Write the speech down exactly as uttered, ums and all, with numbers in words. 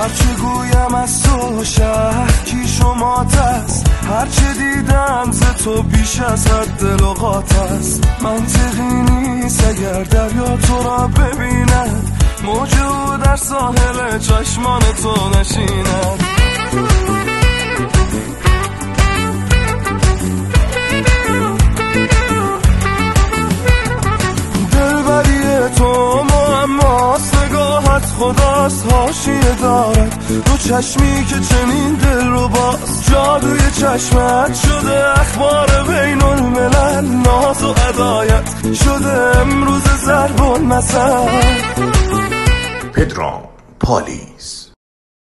هرچه گویم از تو شهر کی شما است، هرچه دیدم ز تو بیش از حد لغات است. منطقی نیست اگر دریا تو را ببیند، موج در ساحل چشمان تو نشیند. دلبری تو معماست، نگاهت خداست حاشیه دارد. دو چشمی که چنین دل رو باز، جادوی چشمت شده اخبار بین الملل. ناز و هدایت شده امروز ضرب المثل. پدرام پالیز